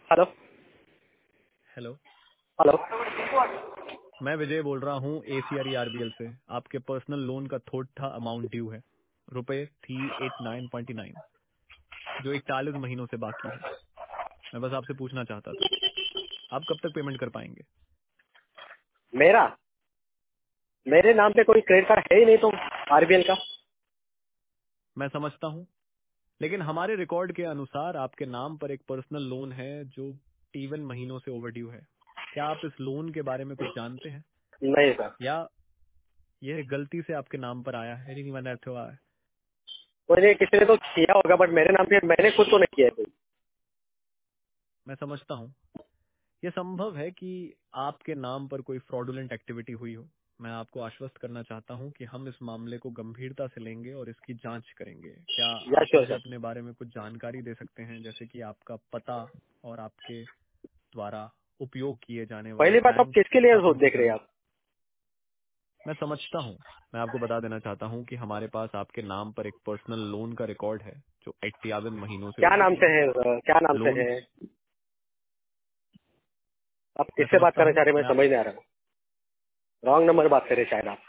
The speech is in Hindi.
हेलो। हेलो। हेलो। मैं विजय बोल रहा हूँ ACRE RBL से। आपके पर्सनल लोन का थोड़ा अमाउंट ड्यू है, ₹389.29, जो 41 महीनों से बाकी है। मैं बस आपसे पूछना चाहता था, आप कब तक पेमेंट कर पाएंगे? मेरा मेरे नाम पे कोई क्रेडिट कार्ड है ही नहीं तो आरबीएल का। मैं समझता हूँ, लेकिन हमारे रिकॉर्ड के अनुसार आपके नाम पर एक पर्सनल लोन है जो 21 महीनों से ओवरड्यू है। क्या आप इस लोन के बारे में कुछ जानते हैं, नहीं सर, या यह गलती से आपके नाम पर आया है? कोई नहीं, किसी ने तो किया होगा बट मेरे नाम पे मैंने खुद तो नहीं किया है कोई। मैं समझता हूँ, यह संभव है कि आपके नाम पर कोई फ्रॉडुलेंट एक्टिविटी हुई हो। मैं आपको आश्वस्त करना चाहता हूं कि हम इस मामले को गंभीरता से लेंगे और इसकी जांच करेंगे। क्या या आप श्योर मुझे सर। अपने बारे में कुछ जानकारी दे सकते हैं, जैसे कि आपका पता और आपके द्वारा उपयोग किए जाने वाले पहली बात, आप बैंक किसके लिए खातों की देख रहे हैं जानकारी? आप? मैं समझता हूं, मैं आपको बता देना चाहता हूं कि हमारे पास आपके नाम पर एक पर्सनल लोन का रिकॉर्ड है जो 51 महीनों से क्या नाम ओवरड्यू से है। है? क्या नाम से लोन, है? आप मैं किससे बात समझता करना हूं, चाह रहे हैं? मैं समझ नहीं आ रहा हूँ। रॉन्ग नंबर बात कर रहे हैं शायद आप।